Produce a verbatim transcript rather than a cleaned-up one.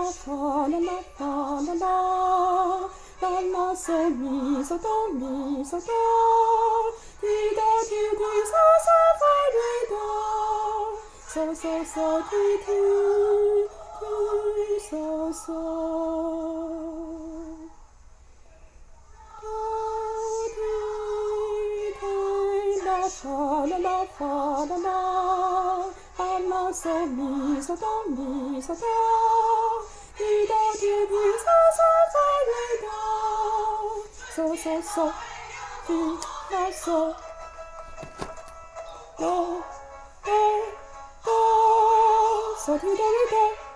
la fa la la fa la la la la so mi so do mi so do ti do ti ti so so fa re do so so so ti ti ti so so la fa la la fa la la la la so mi so do mi so do ti do ti ti so so fa re do so so so ti la so do do do so ti do re do